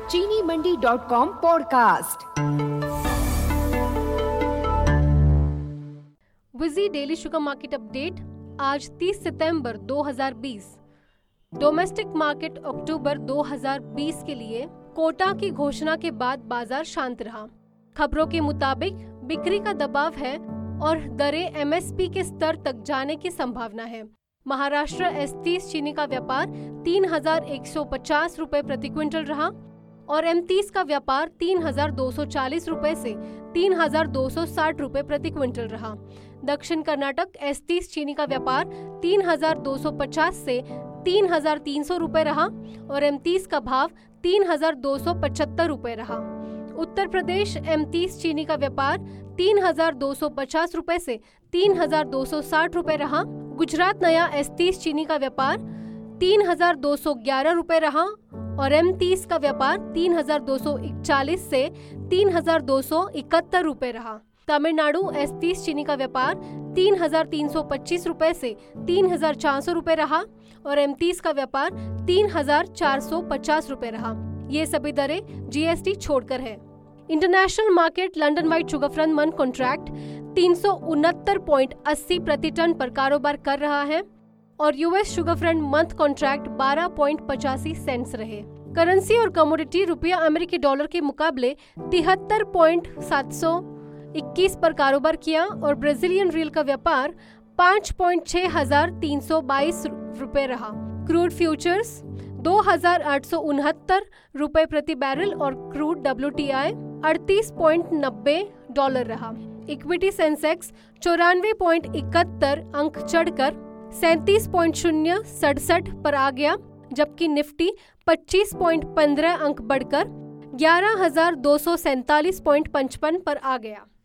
चीनी मंडी.com पॉडकास्ट। विजी डेली शुगर मार्केट अपडेट आज 30 सितंबर 2020। डोमेस्टिक मार्केट अक्टूबर 2020 के लिए कोटा की घोषणा के बाद बाजार शांत रहा। खबरों के मुताबिक बिक्री का दबाव है और दरें एमएसपी के स्तर तक जाने की संभावना है। महाराष्ट्र S30 चीनी का व्यापार 3,150 रुपए प्रति क्विंटल रहा और M30 का व्यापार 3,240 रुपए से 3,260 रुपए प्रति क्विंटल रहा। दक्षिण कर्नाटक S30 चीनी का व्यापार 3,250 से 3,300 रुपए रहा और M30 का भाव 3,275 रुपए रहा। उत्तर प्रदेश M30 चीनी का व्यापार 3,250 रुपए से 3,260 रुपए रहा। गुजरात नया S30 चीनी का व्यापार 3,211 रुपए रहा और M30 का व्यापार 3,241 से 3,271 रुपए रहा। तमिलनाडु S30 चीनी का व्यापार 3,325 रुपए से 3,400 रुपए रहा और M30 का व्यापार 3,450 रुपए रहा। ये सभी दरें GST छोड़कर है। International market London white sugar front month contract 369.80 प्रति टन पर कारोबार कर रहा है और US sugar front month contract 12.85 cents रहे। करेंसी और कमोडिटी रुपया अमेरिकी डॉलर के मुकाबले 73.721 पर कारोबार किया और ब्राजीलियन रियल का व्यापार 5.6322 रुपए रहा। क्रूड फ्यूचर्स 2,869 रुपए प्रति बैरल और क्रूड WTI 38.90 डॉलर रहा। इक्विटी सेंसेक्स 94.71 अंक चढ़कर 37.067 पर आ गया, जबकि निफ्टी 25.15 अंक बढ़कर 11,247.55 पर आ गया।